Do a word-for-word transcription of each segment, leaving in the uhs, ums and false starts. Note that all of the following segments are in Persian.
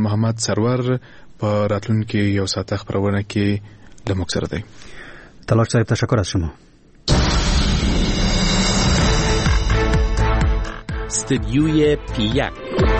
محمد سرور په راتلونکي یو ساعت خبرونه کې له موږ سره دی. تلاش صاحب تشکر از شما. استدیوی پیک،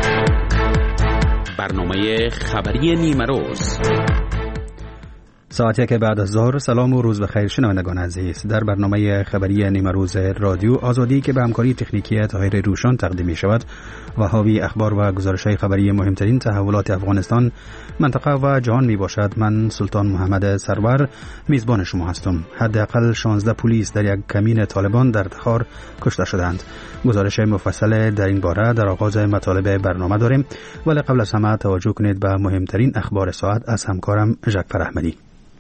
برنامه خبری نیمه روز. ساعتی که بعد از ظهر. سلام و روز بخیر شنوندگان عزیز. در برنامه خبری نیمه روز رادیو آزادی که به همکاری تکنیکی طاهر روشان تقدیم می شود و حاوی اخبار و گزارش‌های خبری مهمترین تحولات افغانستان، منطقه و جهان می باشد، من سلطان محمد سرور میزبان شما هستم. حداقل شانزده پلیس در یک کمین طالبان در تخار کشته شدند. گزارش مفصل در این باره در آغاز مطالب برنامه داریم، ولی قبل از همه توجه کنید به مهمترین اخبار ساعت از همکارم جعفر احمدی.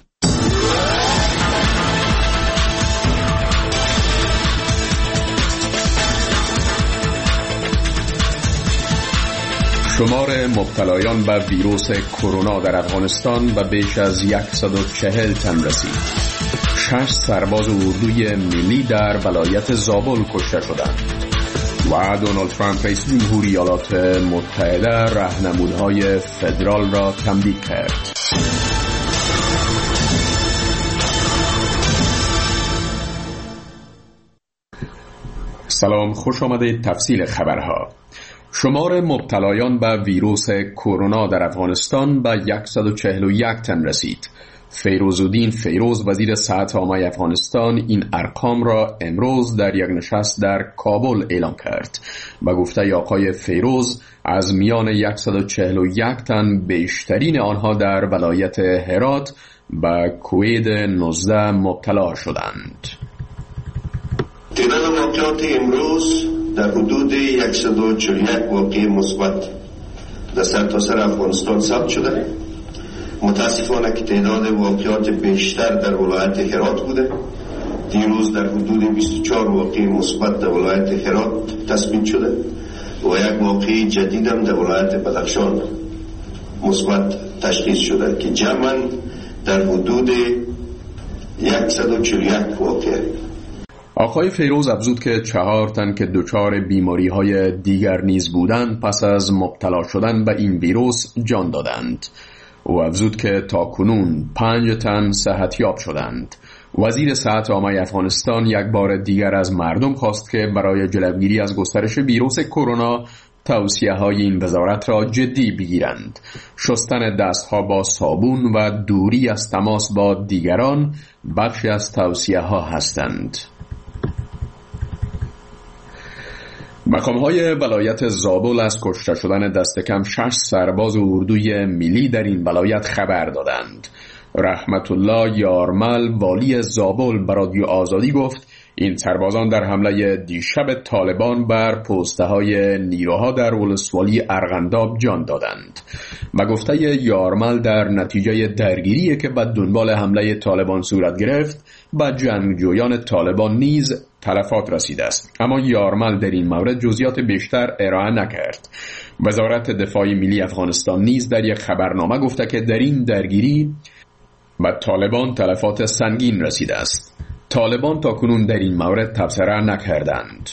شمار مبتلایان به ویروس کرونا در افغانستان به بیش از صد و چهل تن رسید. شش سرباز اردوی ملی در ولایت زابل کشته شدند و دونالد ترامپ رئیس جمهوری ایالات متحده راهنمودهای فدرال را تمدید کرد. سلام، خوش آمدید. تفصیل خبرها. شمار مبتلایان به ویروس کرونا در افغانستان به صد و چهل و یک تن رسید. فیروزالدین فیروز، وزیر صحت عامه افغانستان، این ارقام را امروز در یک نشست در کابل اعلام کرد. به گفته آقای فیروز، از میان صد و چهل و یک تن بیشترین آنها در ولایت هرات به کووید نوزده مبتلا شدند. تعداد واقعات امروز در حدود صد و چهل و یک واقعه مثبت در سرتاسر افغانستان ثبت شده. متاسفانه که تعداد واقعات بیشتر در ولایت هرات بوده. دیروز در حدود بیست و چهار واقعه مثبت در ولایت هرات تثبیت شده و یک واقعه جدید هم در ولایت بدخشان مثبت تشخیص شده که جمعاً در حدود صد و چهل و یک واقعه. آقای فیروز افزود که چهار تن که دچار بیماری های دیگر نیز بودند پس از مبتلا شدن به این ویروس جان دادند. او افزود که تا کنون پنج تن صحتیاب شدند. وزیر صحت عامه افغانستان یک بار دیگر از مردم خواست که برای جلوگیری از گسترش ویروس کرونا توصیه های این وزارت را جدی بگیرند. شستن دستها با صابون و دوری از تماس با دیگران بخشی از توصیه ها هستند. مقام‌های ولایت زابل از کشته شدن دست کم شش سرباز اردوی ملی در این ولایت خبر دادند. رحمت الله یارمل، والی زابل، به رادیو آزادی گفت این سربازان در حمله دیشب طالبان بر پسته‌های نیروها در ولسوالی ارغنداب جان دادند. به گفته یارمل، در نتیجه درگیری که به دنبال حمله طالبان صورت گرفت به جنگجویان طالبان نیز تلفات رسیده است، اما یارمل در این مورد جزئیات بیشتر ارائه نکرد. وزارت دفاع ملی افغانستان نیز در یک خبرنامه گفته که در این درگیری به طالبان تلفات سنگین رسیده است. طالبان تاکنون در این مورد تبصره نکردند.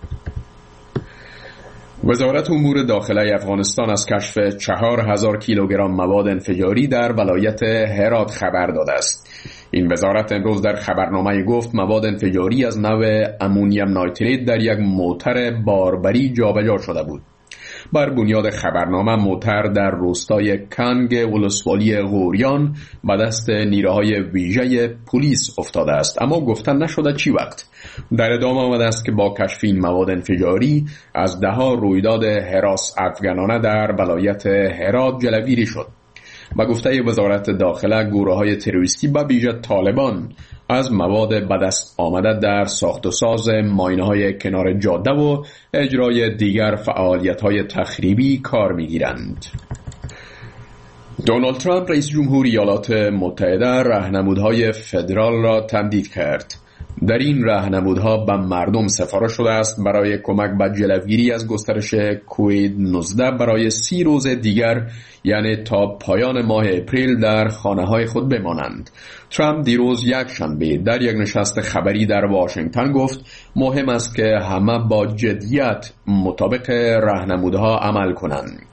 وزارت امور داخله افغانستان از کشف چهار هزار کیلوگرم مواد انفجاری در ولایت هرات خبر داده است. این وزارت امروز در خبرنامه گفت مواد انفجاری از نوع امونیم نایتریت در یک موتر باربری جابجا شده بود. بر بنیاد خبرنامه موتر در روستای کنگ ولسوالی غوریان به دست نیروهای ویژه پلیس افتاده است، اما گفتن نشده چی وقت. در ادامه آمده است که با کشف این مواد انفجاری از ده ها رویداد هراس افغانانه در ولایت هرات جلوگیری شد. با گفته وزارت داخله، گروه‌های تروریستی به ویژه طالبان از مواد به دست آمده در ساخت و ساز ماینه‌های کنار جاده و اجرای دیگر فعالیت‌های تخریبی کار می‌گیرند. دونالد ترامپ رئیس جمهوری ایالات متحده راهنمودهای فدرال را تمدید کرد. در این راهنمودها به مردم سفارش شده است برای کمک به جلوگیری از گسترش کووید نوزده برای سی روز دیگر، یعنی تا پایان ماه اپریل، در خانه‌های خود بمانند. ترامپ دیروز یک شنبه در یک نشست خبری در واشنگتن گفت مهم است که همه با جدیت مطابق راهنمودها عمل کنند.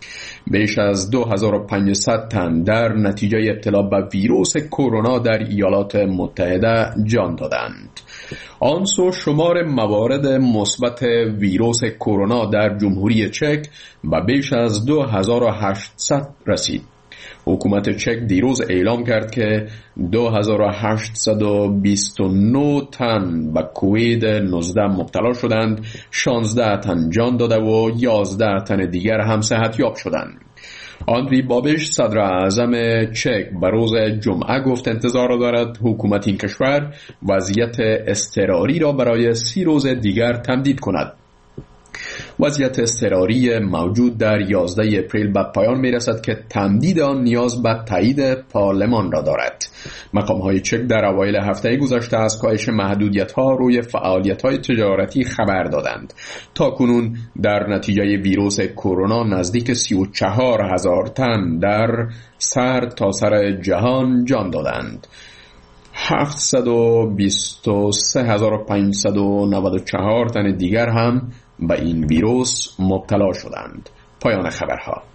بیش از دو هزار و پانصد تن در نتیجه ابتلا به ویروس کرونا در ایالات متحده جان دادند. آن سو شمار موارد مثبت ویروس کرونا در جمهوری چک به بیش از دو هزار و هشتصد رسید. حکومت چک دیروز اعلام کرد که دو هزار و هشتصد و بیست و نه تن به کووید نوزده مبتلا شدند، شانزده تن جان داده و یازده تن دیگر هم صحتیاب شدند. آندری بابش صدر اعظم چک به روز جمعه گفت انتظار دارد حکومت این کشور وضعیت اضطراری را برای سی روز دیگر تمدید کند. وضعیت اضطراری موجود در یازده اپریل به پایان می رسد که تمدید آن نیاز به تایید پارلمان را دارد. مقام‌های چک در اوایل هفته گذشته از کاهش محدودیت‌ها روی فعالیت‌های تجارتی خبر دادند. تاکنون در نتیجه ویروس کرونا نزدیک سی و چهار هزار تن در سر تا سر جهان جان دادند. هفتصد و بیست و سه هزار و پانصد و نود و چهار تن دیگر هم به این ویروس مبتلا شدند. پایان خبرها.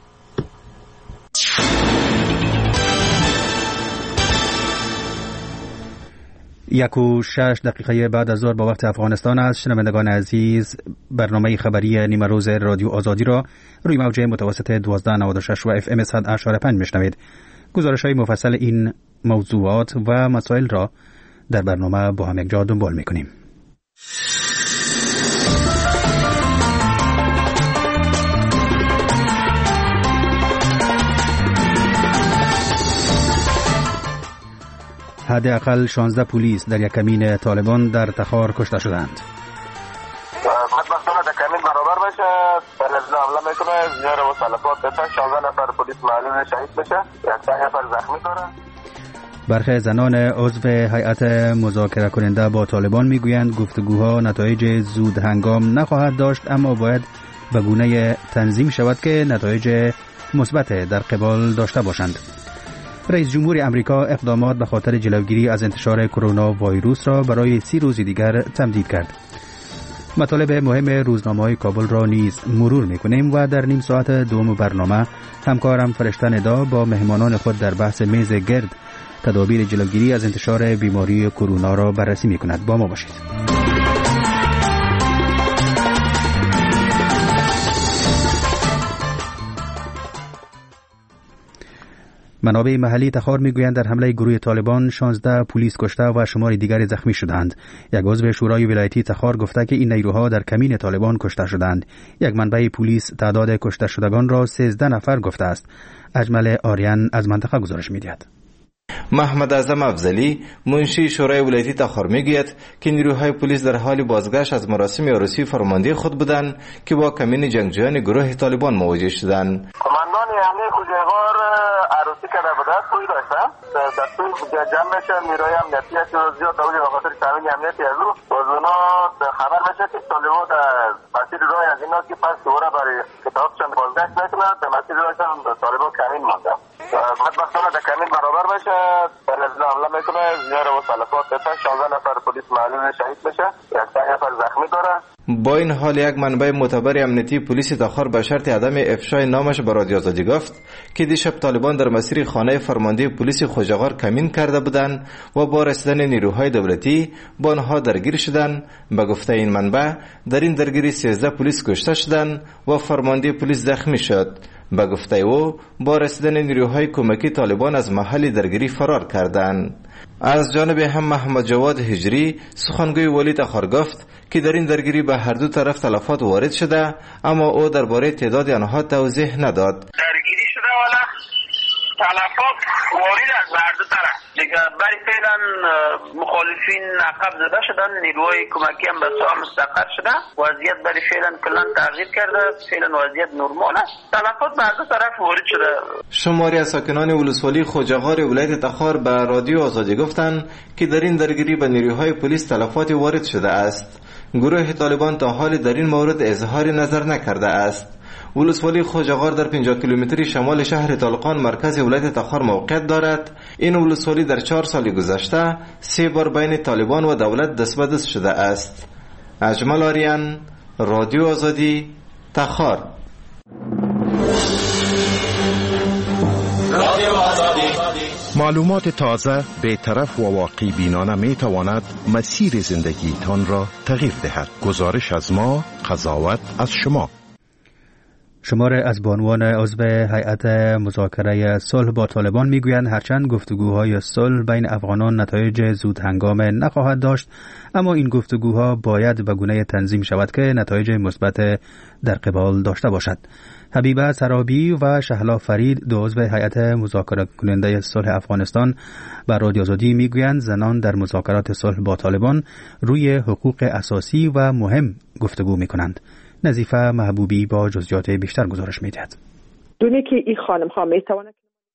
یک و شش دقیقه بعد از ظهر با وقت افغانستان است. شنوندگان عزیز، برنامه خبری نیمه روز رادیو آزادی را روی موج متوسط دوازده نود و شش و اف ام صد و اشاره پنج میشنوید. گزارش های مفصل این موضوعات و مسائل را در برنامه با هم یکجا دنبال میکنیم. حداقل شانزده پلیس در یک کمین طالبان در تخار کشته شدند. بدبختانه در کمین برابر بشه، طالبان حمله میکنه، زیار و تلفات بشه، شانزده نفر پلیس معلول شهید بشه، یک نفر زخمی داره. برخی زنان عضو هیئت مذاکره کننده با طالبان میگویند گفتگوها نتایج زود هنگام نخواهد داشت، اما باید به گونه تنظیم شود که نتایج مثبت در قبال داشته باشند. رئیس جمهور امریکا اقدامات به خاطر جلوگیری از انتشار کرونا ویروس را برای سی روز دیگر تمدید کرد. مطالب مهم روزنامه‌های کابل را نیز مرور می‌کنیم و در نیم ساعت دوم برنامه همکارم فرشته ندا با مهمانان خود در بحث میز گرد تدابیر جلوگیری از انتشار بیماری کرونا را بررسی می‌کند. با ما باشید. منابع محلی تخار میگویند در حمله گروه طالبان شانزده پلیس کشته و شمار دیگری زخمی شدند. یک عضو شورای ولایتی تخار گفته که این نیروها در کمین طالبان کشته شدند. یک منبع پلیس تعداد کشته شدگان را سیزده نفر گفته است. اجمل آریان از منطقه گزارش می‌دهد. محمد اعظم افضلی منشی شورای ولایتی تخار میگوید که نیروهای پلیس در حال بازگشت از مراسم عروسی فرمانده خود بودند که با کمین جنگجویان گروه طالبان مواجه شدند. کماندان حمله کوچه‌غار عروسی کرده بودند، توی داشتن در توی جمع میشه نیروی امنیتی از زیاد داوری به خاطر تامین امنیتی از او بازونا خبر میشه که طالبان در مسیر راه از اینا که پس دوباره برای کتابشان بازگشت نکنند، در مسیر راهشان طالبان کمین مانده. بدبختانه در کمین برابر بشه، طالبان حمله میکنه، زیار و تلفات بشه، شانزده نفر پلیس معلول شهید بشه، یک نفر زخمی داره. با این حال یک منبع معتبر امنیتی پلیس تخار به شرط عدم افشای نامش به رادیو آزادی گفت که دیشب طالبان در مسیر خانه فرمانده پلیس خوجغار کمین کرده بودند و با رسیدن نیروهای دولتی با آنها درگیر شدند. به گفته این منبع در این درگیری سیزده پلیس کشته شدند و فرمانده پلیس زخمی شد. به گفته او با رسیدن نیروهای کمکی طالبان از محل درگیری فرار کردند. از جانب هم محمد جواد هجری سخنگوی والی تخار گفت که در این درگیری به هر دو طرف تلفات وارد شده، اما او درباره تعداد آنها توضیح نداد. درگیری شده ولی تلفات وارد از هر دو طرف دیگه. برای فعلا مخالفین عقب زده شدن، نیروهای کمکی هم به ساعت مستقر شده، وضعیت برای فعلا کلا تغییر کرده، فعلا وضعیت نرمال است، تلفات به هر دو طرف وارد شده. شماری از ساکنان ولسوالی خوجغار ولایت تخار به رادیو آزادی گفتند که در این درگیری به نیروهای پلیس تلفات وارد شده است. گروه طالبان تا حال در این مورد اظهار نظر نکرده است. ولسوالی خوجغار در پنجاه کیلومتری شمال شهر طالقان مرکز ولایت تخار موقعیت دارد. این ولسوالی در چهار سال گذشته سه بار بین طالبان و دولت دست به دست شده است. اجمل آریان، رادیو آزادی، تخار. معلومات تازه، بی‌طرف و واقع بینانه می تواند مسیر زندگیتان را تغییر دهد. گزارش از ما، قضاوت از شما. شمار از بانوان عضو هیئت مذاکره صلح با طالبان میگویند هرچند گفتگوهای صلح بین افغانان نتایج زود هنگام نخواهد داشت، اما این گفتگوها باید به گونه تنظیم شود که نتایج مثبت در قبال داشته باشد. حبیبه سرابی و شهلا فرید، دو عضو هیئت مذاکره کننده صلح افغانستان، بر رادیو آزادی میگویند زنان در مذاکرات صلح با طالبان روی حقوق اساسی و مهم گفتگو میکنند. نظیفه محبوبی با جزئیات بیشتر گزارش میدهد. دونه که این خانم ها میتوانند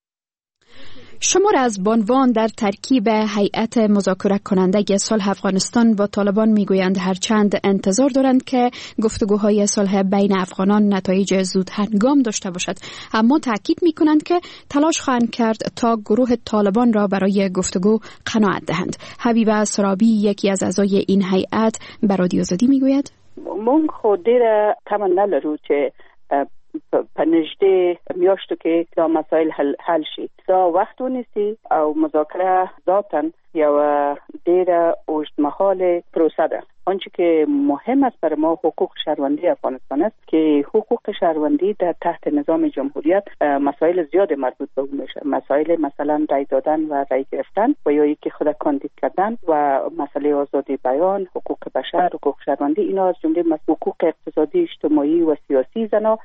شمار از بانوان در ترکیب هیئت مذاکره کننده صلح افغانستان با طالبان میگویند هرچند انتظار دارند که گفتگوهای صلح بین افغانان نتایج زود هنگام داشته باشد، اما تاکید میکنند که تلاش خواهند کرد تا گروه طالبان را برای گفتگو قناعت دهند. حبیبه سرابی، یکی از اعضای این هیئت، به رادیو آزادی میگوید مونږ خو ډیره تمه نلرو چې په نږدې میاشتو کې دا مسایل حل, حل شي. دا وخت ونیسي او مذاکره ذاتاً یو ډیره اوږدمهاله پروسه ده. آنچه که مهم است برای ما حقوق شهروندی افغانستان است که حقوق شهروندی در تحت نظام جمهوریت مسائل زیاد مربوط به اون میشه. مسائل مثلا رای دادن و رای گرفتن و یا اینکه خود کاندید کردن و مسئله آزادی بیان، حقوق بشر، حقوق شهروندی، اینا از جمله حقوق اقتصادی، اجتماعی و سیاسی زنان.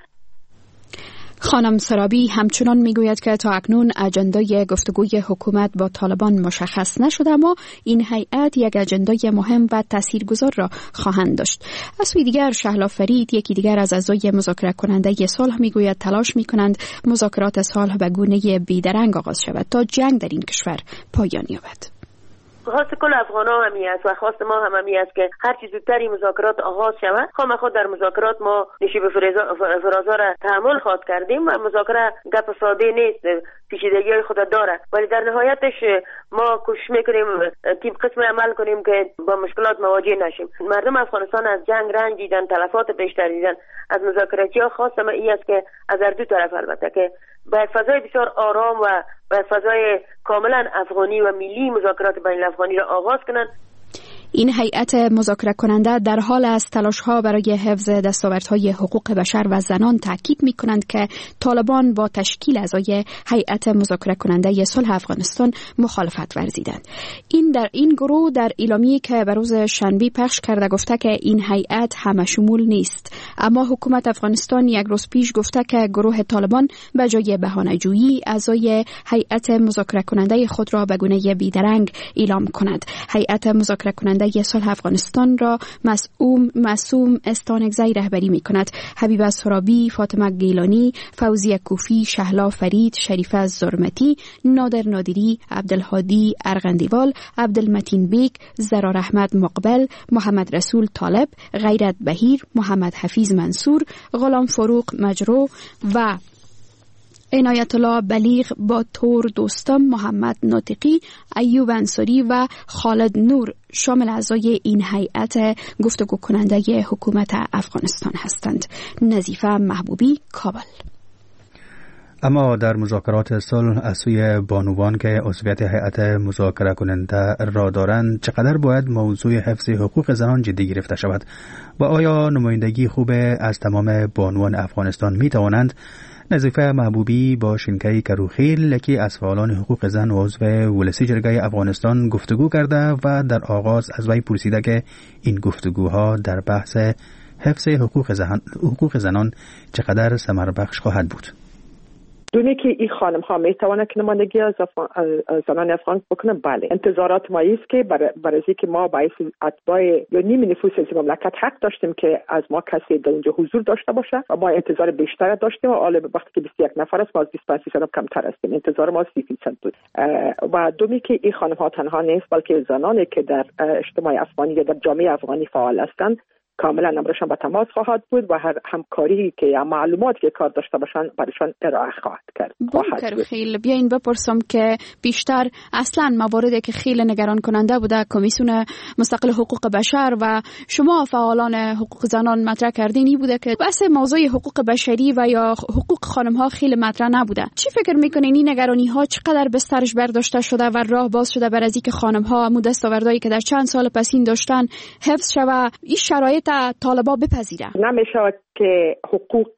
خانم سرابی همچنان میگوید که تا اکنون اجندای گفتگوی حکومت با طالبان مشخص نشده، اما این هیئت یک اجندای مهم و تاثیرگذار را خواهند داشت. از سوی دیگر شهلا فرید، یکی دیگر از اعضای مذاکره کننده صلح، میگوید تلاش میکنند مذاکرات صلح به گونه بیدرنگ آغاز شود تا جنگ در این کشور پایان یابد. خواست کل افغان ها همی است و خواست ما هم همی است که هر چیز زودتری مذاکرات آغاز شود. خواهم خود در مذاکرات ما نشیب فرازا را تحمل خواهد کردیم و مذاکره گپ ساده نیست، پیچیدگی های خود داره، ولی در نهایتش ما کوشش میکنیم تیم قسم عمل کنیم که با مشکلات مواجه نشیم. مردم افغانستان از جنگ رنج دیدن، تلفات بیشتر دیدن. از مذاکراتی ها خواست ما این است که از هر دو طرف البته که به فضای بسیار آرام و به فضای کاملا افغانی و ملی مذاکرات بین الافغانی را آغاز کنند. این هیئت مذاکره کننده در حال است تلاش‌ها برای حفظ دستاوردهای حقوق بشر و زنان تاکید می‌کنند که طالبان با تشکیل اعضای هیئت مذاکره کننده صلح افغانستان مخالفت ورزیدند. این در این گروه در اعلامیه‌ای که به روز شنبه پخش کرده گفته که این هیئت همه شمول نیست، اما حکومت افغانستان یک روز پیش گفته که گروه طالبان به جای بهانه‌جویی اعضای هیئت مذاکره کننده خود را به گونه بیدرنگ اعلام کند. هیئت مذاکره کننده صلح افغانستان را مسئوم معصوم استانگزی رهبری می کند. حبیبه سرابی، فاطمه گیلانی، فوزیه کوفی، شهلا فرید، شریفه زرمتی، نادر نادری، عبدالهادی ارغندیوال، عبدالمتین بیگ، زرار احمد مقبل، محمد رسول طالب، غیرت بهیر، محمد حفیظ منصور، غلام فروغ مجرو و عنایت الله بلیغ با تور دوستم، محمد ناطقی، ایوب انصاری و خالد نور شامل اعضای این هیئت گفتگو کننده حکومت افغانستان هستند. نظیفه محبوبی، کابل. اما در مذاکرات صلح از سوی بانوان که عضویت هیئت مذاکره کننده را دارند، چقدر باید موضوع حفظ حقوق زنان جدی گرفته شود و آیا نمایندگی خوب از تمام بانوان افغانستان می توانند؟ نظیفه محبوبی با شنکه کروخیل، یکی از فعالان حقوق زن و عضو ولسی جرگه افغانستان گفتگو کرده و در آغاز از وی پرسیده که این گفتگوها در بحث حفظ حقوق, زن... حقوق زنان چقدر ثمر بخش خواهد بود. دونه که این خانم ها می توانه که نمایندگی از زنان افغان بکنه، بله. انتظارات ما است که برای بر که ما باعث اتباع یا نیم نفوس مملکت حق داشتیم که از ما کسی در اونجا حضور داشته باشه و ما انتظار بیشتر داشتیم و حالا وقتی که بیست و یک نفر است ما از بیست و پنج درصد کمتر هستیم. انتظار ما سی درصد بود. و دومی که این خانم ها تنها نیست، بلکه زنانی که در اجتماع افغانی یا در جامعه افغانی فعال هستند کاملا امرشان به تماس خواهد بود و هر همکاری که یا معلوماتی که کار داشته باشن برایشان ارائه خواهد کرد. بانکر خیل بیاین بپرسم که بیشتر اصلا مواردی که خیلی نگران کننده بوده کمیسیون مستقل حقوق بشر و شما فعالان حقوق زنان مطرح کردینی بوده که بحث موضوع حقوق بشری و یا حقوق خانم ها خیلی مطرح نبوده. چی فکر میکنین این نگرانی ها چقدر بسترش برداشته شده و راه باز شده بر از اینکه خانم ها امو دستاوردهایی که در چند سال پسین داشتن حفظ شود این شرایط طالبا بپذیره؟ نمیشه که حقوق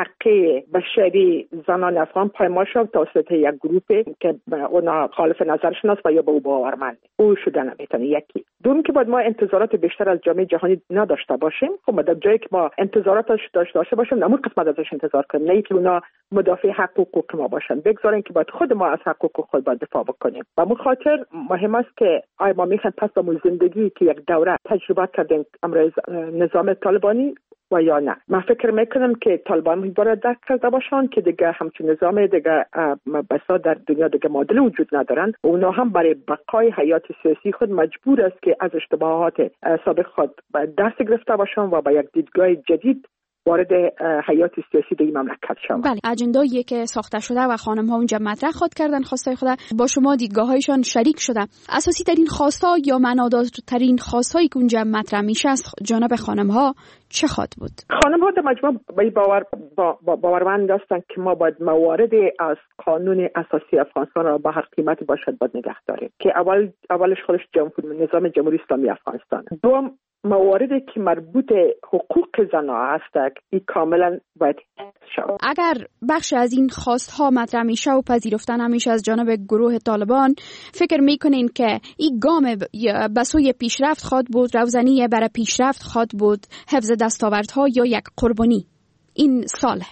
حقی بشری زنان افغان پایمال شد توسط یک گروه که اونا خالف نظرشون است و یا به او باورمند. او شده نمیتونه. یکی دوم که باید ما انتظارات بیشتر از جامعه جهانی نداشته باشیم. خب در جایی که ما انتظاراتش داشته باشیم نمون قسمت ازش انتظار کنیم، نه اینکه اونا مدافع حقوق ما باشن. بگذاریم که باید خود ما از حقوق خود باید دفاع بکنیم. و به خاطر مهم است که آیا ما میخوایم پس به زندگی که یک دوره تجربه کردیم امروز نظام طالبانی و یا نه. من فکر میکنم که طالبان باید درک کرده باشن که دیگه همچون نظام دیگه بسا در دنیا دیگه معادل وجود ندارن. اونا هم برای بقای حیات سیاسی خود مجبور است که از اشتباهات سابق خود دست گرفته باشن و با یک دیدگاه جدید وارد حیات سیاسی در این مملکت شدن. بله، اجندایی که ساخته شده و خانم ها اونجا مطرح خود کردن خواستای خود با شما دیدگاه هایشان شریک شده. اساسی ترین خواستا یا معنادارترین خواستایی که اونجا مطرح میشه از جانب خانم ها چه خواد بود؟ خانم ها در مجموع با باور با, با باورمند هستند که ما باید مواردی از قانون اساسی افغانستان را با هر قیمتی باشد باید نگه داریم که اول اولش خودش جمهور نظام جمهوری اسلامی افغانستان. دوم مواردی که مربوط حقوق زنان هست این کاملا باید شود. اگر بخش از این خواستها مطرح میشه و پذیرفته نمیشه از جانب گروه طالبان، فکر میکنین که این گام به سوی پیشرفت خواد بود، روزنی برای پیشرفت خواد بود، حفظ دستاوردها یا یک قربانی این صالح؟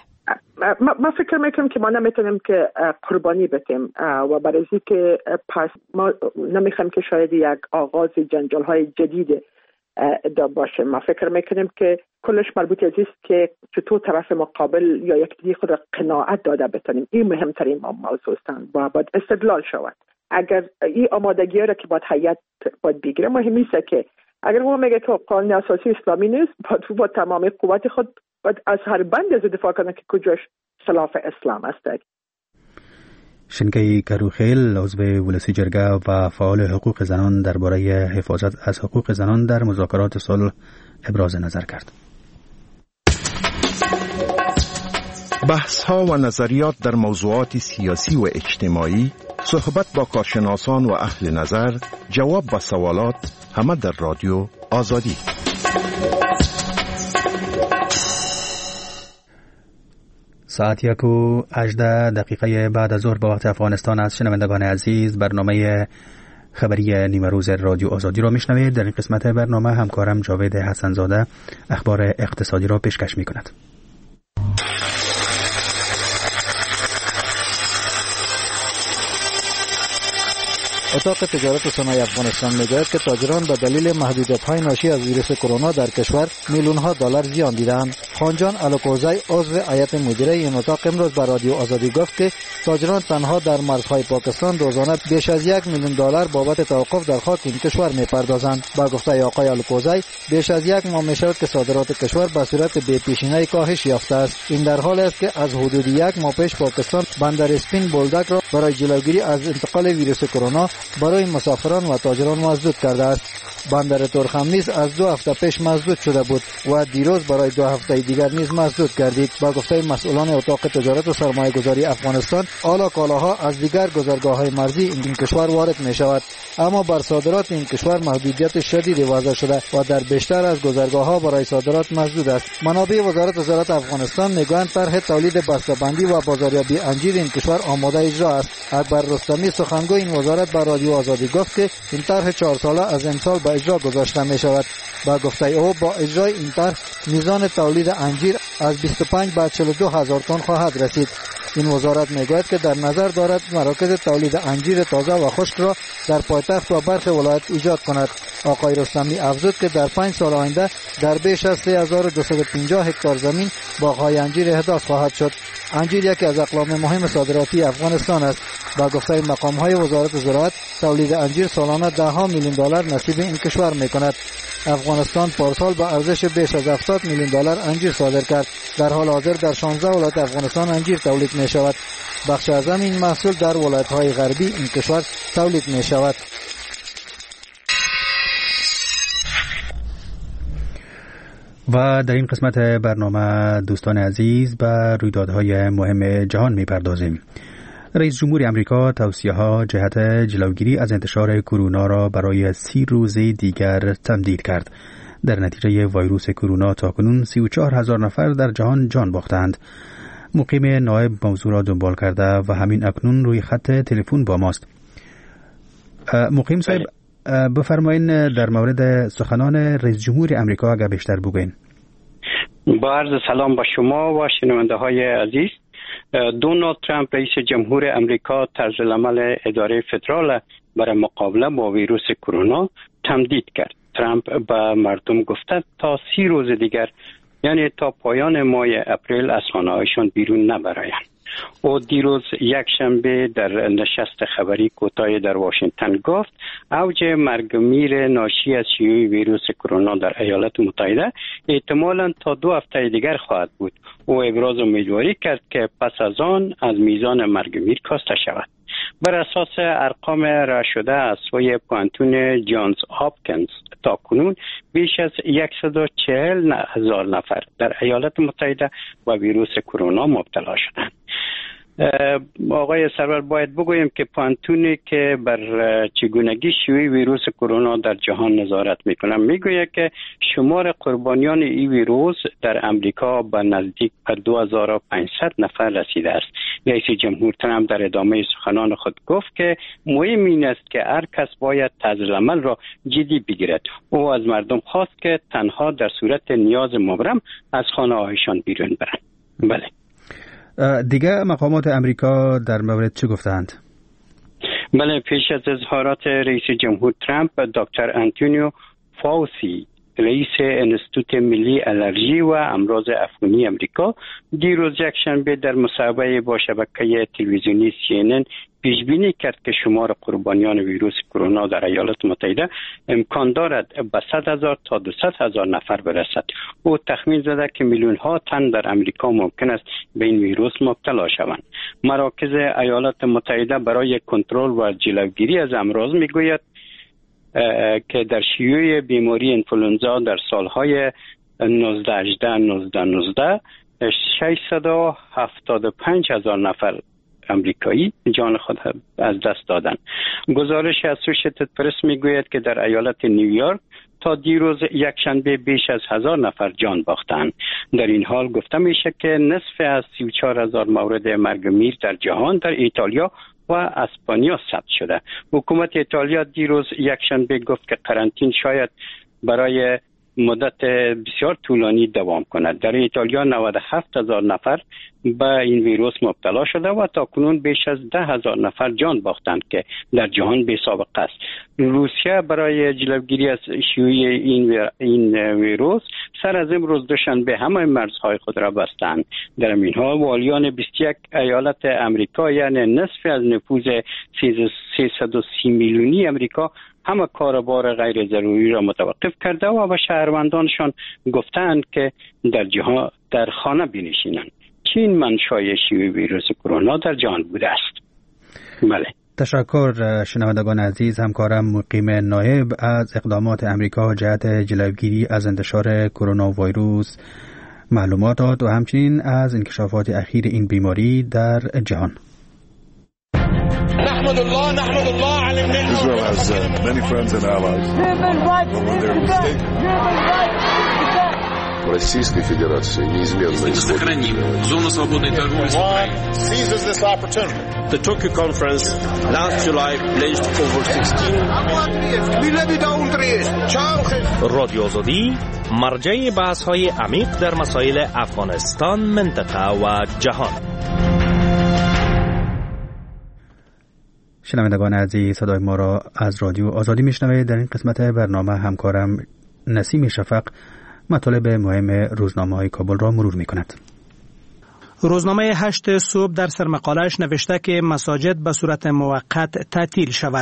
ما فکر میکنم که ما نمیتونیم که قربانی بتیم و برای که پس ما نمیخوایم که شاید یک آغاز جنجال های جدید دا باشه. ما فکر میکنیم که کلش مربوط از است که چطور طرف مقابل یا یک دیگه خود قناعت داده بتونیم. این مهمترین موضوع است و باید استدلال شود. اگر این آمادگی را که باید حیات باید بگیره مهمی است که اگر ما میگه که قانون اساسی اسلامی نیست باید با تمام قوت خود باید از هر بند از دفاع کنه که کجاش خلاف اسلام است. شنکهی کروخیل عضو ولسی جرگه و فعال حقوق زنان درباره حفاظت از حقوق زنان در مذاکرات صلح ابراز نظر کرد. بحث ها و نظریات در موضوعات سیاسی و اجتماعی، صحبت با کارشناسان و اهل نظر، جواب به سوالات، همه در رادیو آزادی. ساعت یک و هجده دقیقه بعد از ظهر به وقت افغانستان است. شنوندگان عزیز، برنامه خبری نیمه روز رادیو آزادی را میشنوید. در این قسمت برنامه همکارم جاوید حسنزاده اخبار اقتصادی را پیشکش میکند. اتاق تجارت و صنایع افغانستان میگوید که تاجران به دلیل محدودیت‌های ناشی از ویروس کرونا در کشور میلیون‌ها دلار زیان دیدند. خانجان الوکوزی عضو هیئت مدیره این اتاق امروز به رادیو آزادی گفت که تاجران تنها در مرزهای پاکستان روزانه بیش از یک میلیون دلار بابت توقف در خاک این کشور میپردازند. با گفته آقای الوکوزی بیش از یک ماه میشود که صادرات کشور به صورت بی پیشینه کاهش یافته است. این در حالی است که از حدود یک ماه پیش پاکستان بندر اسپین بولدک را برای جلوگیری از انتقال ویروس کرونا برای مسافران و تاجران مسدود کرده است. بندر تورخم نیز از دو هفته پیش مسدود شده بود و دیروز برای دو هفته دیگر نیز مسدود گردید. با گفته مسئولان اتاق تجارت و سرمایه گذاری افغانستان، حالا کالاها از دیگر گذرگاه‌های مرزی این کشور وارد می شود، اما بر صادرات این کشور محدودیت شدید وضع شده و در بیشتر از گذرگاه‌ها برای صادرات مسدود است. منابع وزارت زراعت افغانستان میگویند طرح تولید بسته‌بندی و بازاریابی انجیر این کشور آماده اجرا است. اکبر رستمی سخنگوی این وزارت بر رادیو آزادی گفت که این طرح چهار ساله از امسال به اجرا گذاشته می شود. با گفته او با اجرای این طرح میزان تولید انجیر از بیست و پنج به چهل و دو هزار تن خواهد رسید. این وزارت میگوید که در نظر دارد مراکز تولید انجیر تازه و خشک را در پایتخت و برخی ولایت ایجاد کند. آقای رستمی افزود که در پنج سال آینده در بیش از سه هزار و دویست و پنجاه هکتار زمین باغ‌های انجیر احداث خواهد شد. انجیر یکی از اقلام مهم صادراتی افغانستان است. با گفته مقام‌های وزارت زراعت، تولید انجیر سالانه ده ها میلیون دلار نصیب این کشور می‌کند. افغانستان پارسال با ارزش بیش از هفتاد میلیون دلار انجیر صادر کرد. در حال حاضر در شانزده ولایت افغانستان انجیر تولید می شود. بخش اعظم این محصول در ولایت‌های غربی این کشور تولید می شود. و در این قسمت برنامه دوستان عزیز به رویدادهای مهم جهان می‌پردازیم. رئیس جمهور امریکا توصیه‌ها جهت جلوگیری از انتشار کرونا را برای سی روز دیگر تمدید کرد. در نتیجه ویروس کرونا تاکنون سی و چهار هزار نفر در جهان جان باختند. مقیم نایب موضوع را دنبال کرده و همین اکنون روی خط تلفن با ماست. مقیم صاحب بفرمایین در مورد سخنان رئیس جمهور امریکا اگر بیشتر بگوین. با عرض سلام با شما و شنونده های عزیز. دونالد ترامپ رئیس جمهور امریکا طرزالعمل اداره فدرال برای مقابله با ویروس کرونا تمدید کرد. ترامپ به مردم گفته تا سی روز دیگر یعنی تا پایان ماه اپریل از خانه‌هایشان بیرون نبرایند. او دیروز یک شنبه در نشست خبری کوتاه در واشنگتن گفت اوج مرگ و میر ناشی از شیوع ویروس کرونا در ایالات متحده احتمالاً تا دو هفته دیگر خواهد بود. او ابراز امیدواری کرد که پس از آن از میزان مرگ و میر کاسته شود. بر اساس ارقام ارائه شده از سوی پانتون جانز هاپکینز تا کنون بیش از صد و چهل هزار نفر در ایالات متحده با ویروس کرونا مبتلا شدند. آقای سرور باید بگویم که پانتونی که بر چگونگی شیوع ویروس کرونا در جهان نظارت میکنه میگوید که شمار قربانیان این ویروس در امریکا به نزدیک دو هزار و پانصد نفر رسیده است. رئیس جمهور ترامپ در ادامه سخنان خود گفت که مهم این است که هر کس باید طرزالعمل را جدی بگیرد. او از مردم خواست که تنها در صورت نیاز مبرم از خانه‌هایشان بیرون برند. بله. دیگه مقامات امریکا در مورد چه گفتند؟ بله، پیش از اظهارات رئیس جمهور ترامپ، دکتر آنتونیو فاوسی رئیس انستیتوت ملی آلرژی و امراض عفونی امریکا دیروز یک شنبه در مصاحبه با شبکه تلویزیونی سی ان ان پیش بینی کرد که شمار قربانیان ویروس کرونا در ایالات متحده امکان دارد به صد هزار تا دویست هزار نفر برسد. او تخمین زده که میلیون ها تن در امریکا ممکن است به این ویروس مبتلا شوند. مراکز ایالات متحده برای کنترل و جلوگیری از امراض میگوید که در شیوع بیماری انفلوئنزا در سالهای نوزده هجده نوزده نوزده ششصد و هفتاد و پنج هزار نفر امریکایی جان خود از دست دادند. گزارش اسوشیتد پرس میگوید که در ایالت نیویورک تا دیروز یک شنبه بیش از هزار نفر جان باختند. در این حال گفته میشه که نصف از سی و چهار هزار مورد مرگ و میر در جهان در ایتالیا و اسپانیا ثبت شده. حکومت ایتالیا دیروز یک شنبه گفت که قرنطینه شاید برای مدت بسیار طولانی دوام کند. در ایتالیا نود و هفت هزار نفر به این ویروس مبتلا شده و تاکنون بیش از ده هزار نفر جان باختند که در جهان بی سابقه است. روسیه برای جلوگیری از شیوع این این ویروس سر از امروز دوشنبه همه مرزهای خود را بستند. در این حال والیان بیست و یک ایالت امریکا یعنی نصف از نفوذ سیصد و سی میلیونی امریکا همه کاربار غیر ضروری را متوقف کرده و به شهروندانشان گفتند که در جهان در خانه بنشینند. چین منشأ شیوع ویروس کرونا در جهان بوده است. بله. تشکر شنوندگان عزیز. همکارم مقیم نایب از اقدامات امریکا جهت جلوگیری از انتشار کرونا ویروس معلومات داد و همچنین از انکشافات اخیر این بیماری در جهان. Israel has uh, many friends and allies. Российской Федерации неизменно исходит. Зону свободной торговли с Украиной. Seizes this opportunity. The Tokyo conference last July pledged over sixteen. رادیو آزادی مرجع بحث‌های عمیق در مسائل افغانستان، منطقه و جهان. شنوندگان عزیز، صدای ما را از رادیو آزادی میشنوید. در این قسمت برنامه همکارم نسیم شفق مطالب مهم روزنامه‌های کابل را مرور می‌کند. روزنامه هشت صبح در سرمقاله‌اش نوشته که مساجد به صورت موقت تعطیل شود.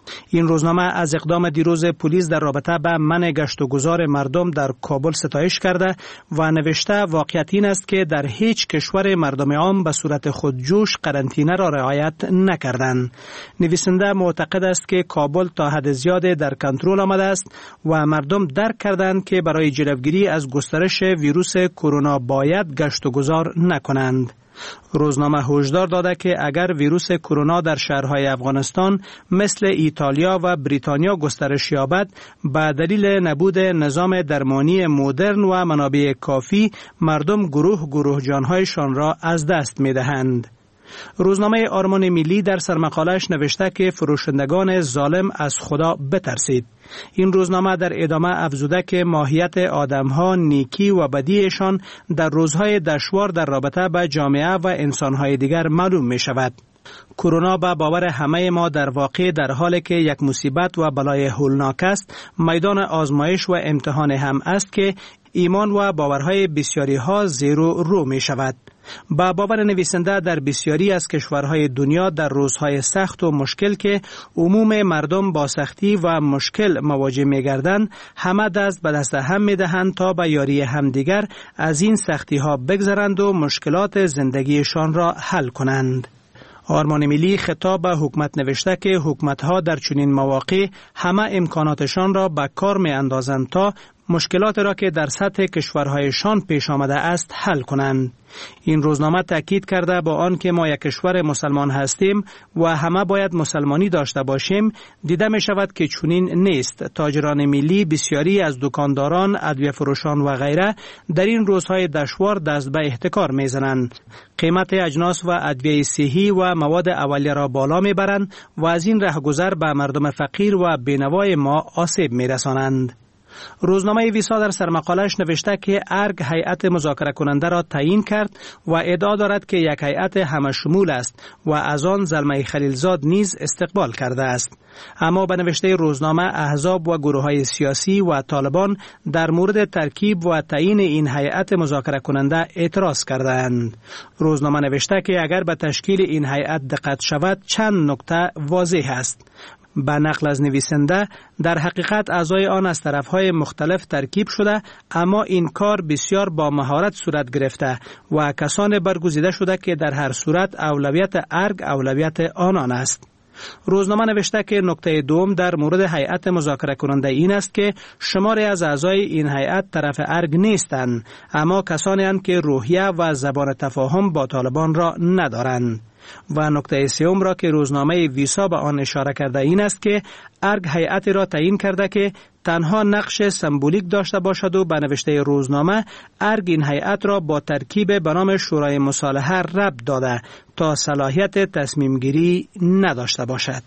این روزنامه از اقدام دیروز پلیس در رابطه به منع گشت و گذار مردم در کابل ستایش کرده و نوشته واقعیت این است که در هیچ کشور مردم عام به صورت خودجوش قرنطینه را رعایت نکردند. نویسنده معتقد است که کابل تا حد زیاد در کنترل آمده است و مردم درک کردند که برای جلوگیری از گسترش ویروس کرونا باید گشت و گذار نکنند. روزنامه هشدار داده که اگر ویروس کرونا در شهرهای افغانستان مثل ایتالیا و بریتانیا گسترش یابد، به دلیل نبود نظام درمانی مدرن و منابع کافی، مردم گروه گروه جانهایشان را از دست می دهند. روزنامه آرمان ملی در سرمقاله‌اش نوشته که فروشندگان ظالم از خدا بترسید. این روزنامه در ادامه افزوده که ماهیت آدم‌ها، نیکی و بدیشان در روزهای دشوار در رابطه با جامعه و انسان‌های دیگر معلوم می شود. کرونا به باور همه ما در واقع در حالی که یک مصیبت و بلای هولناک است، میدان آزمایش و امتحان هم است که ایمان و باورهای بسیاری ها زیر و رو می شود. با باور نویسنده در بسیاری از کشورهای دنیا در روزهای سخت و مشکل که عموم مردم با سختی و مشکل مواجه می گردند، همه دست به دست هم می دهند تا به یاری همدیگر از این سختی ها بگذرند و مشکلات زندگیشان را حل کنند. آرمان ملی خطاب به حکومت نوشته که حکومت‌ها در چنین مواقع همه امکاناتشان را به کار می اندازند تا مشکلات را که در سطح کشورهایشان پیش آمده است حل کنند. این روزنامه تاکید کرده با آن که ما یک کشور مسلمان هستیم و همه باید مسلمانی داشته باشیم، دیده می شود که چنین نیست. تاجران ملی، بسیاری از دکانداران، ادویه فروشان و غیره در این روزهای دشوار دست به احتکار می زنند. قیمت اجناس و ادویه صحی و مواد اولیه را بالا می برند و از این رهگذر به مردم فقیر و بینوای ما آسیب می رسانند. روزنامه ویسا در سرمقاله‌اش نوشته که ارگ هیئت مذاکره کننده را تعیین کرد و ادعا دارد که یک هیئت همه شمول است و از آن زلمه خلیلزاد نیز استقبال کرده است. اما به نوشته روزنامه احزاب و گروه‌های سیاسی و طالبان در مورد ترکیب و تعیین این هیئت مذاکره کننده اعتراض کردند. روزنامه نوشته که اگر به تشکیل این هیئت دقت شود چند نکته واضح است. به نقل از نویسنده، در حقیقت اعضای آن از طرفهای مختلف ترکیب شده، اما این کار بسیار با مهارت صورت گرفته و کسان برگزیده شده که در هر صورت اولویت ارگ اولویت آنان است. روزنامه نوشته که نکته دوم در مورد هیئت مذاکره کننده این است که شماری از اعضای این هیئت طرف ارگ نیستند، اما کسانی اند که روحیه و زبان تفاهم با طالبان را ندارند. و نکته سوم را که روزنامه ویسا به آن اشاره کرده این است که ارگ هیئتی را تعیین کرده که تنها نقش سمبولیک داشته باشد و به نوشته روزنامه ارگ این هیئت را با ترکیب به نام شورای مصالحه ربط داده تا صلاحیت تصمیم گیری نداشته باشد.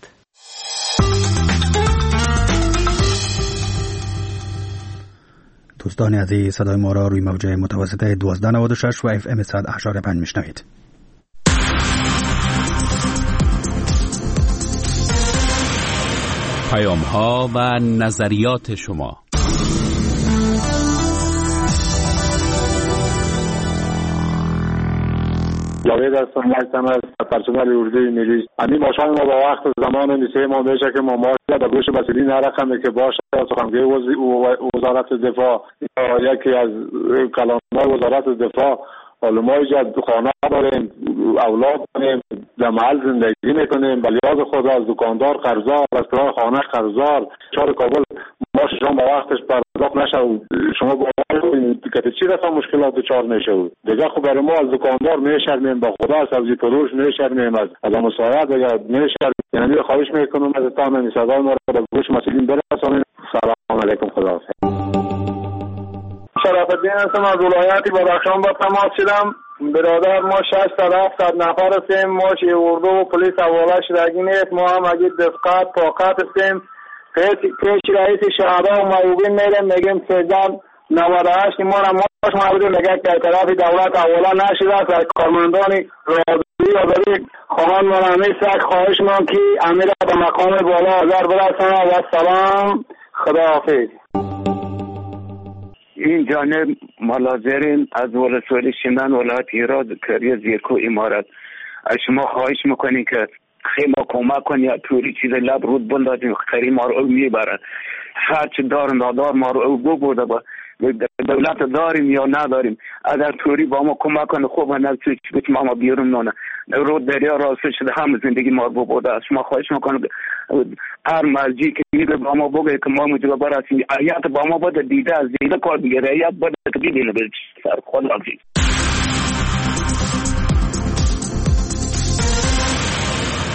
دوستان عزیز، صدای ما را روی موجه متوسطه دوازده نود و شش و اف ام صد و هشت پنج میشنوید. پیام ها و نظریات شما. جاوید هستم، هستم از پرسنل اردوی ملی. همین ماشین ما با وقت زمان نیسه ما میشه که ما ماشین با گوش مسئولین نرقمه که باشه سخنگوی وزارت دفاع یا یکی از کلان‌های وزارت دفاع حالا ما ایجاد خانه داریم، اولاد داریم، در محل زندگی میکنیم، بلیاز خود از دکاندار قرضدار، از کرای خانه قرضدار. شهر کابل ما شما با وقتش پرداخت نشه، شما با که چی رسا مشکلات دچار نشه. دیگه خب برای ما از دکاندار میشرمیم، با خدا از سبزی فروش میشرمیم، از از مساعد یا میشرمیم. یعنی خواهش میکنم از تمام صدای ما را به گوش مسئولین برسانید. سلام علیکم، خدا حافظ. شرف الدین هستم، از ولایت بدخشان با تماس شدم. برادر ما شش تا هفت نفر هستیم، ما چی اردو و پلیس حواله شدگی نیست. ما هم اگه دفقات طاقت هستیم، پیش رئیس شهدا و معیوبین میریم میگیم سیزن نود و هشت ما را ماش معبوده میگه که طرف دولت حواله نشده است. از کارمندان رادیویی و بری خواهان من همی سک خواهش من که امیر به مقام بالا حضر برسانم و سلام، خدا حافظ. این جانب ملازرین از ولسوالی شمن ولایت ایراد کریه زیرکو امارت. از شما خواهش میکنیم که خیمه کمک کن یا توری چیز لب رود بندازیم خیلی ما رو میبرن. هر چی دار ندار ما رو ببرده با دولت داریم یا نداریم. اگر توری با ما کمک کنه خوب نه چی بچ ما بیرون نونه رود دریا راسته شده هم زندگی ما رو ببرده. شما خواهش میکنم هر مرجی که میگه با ما بگه که ما مجبور براسیم ایات با ما بده دیده از دیده کار بگیره ایات بده که دیده نبید سر خود حافظ.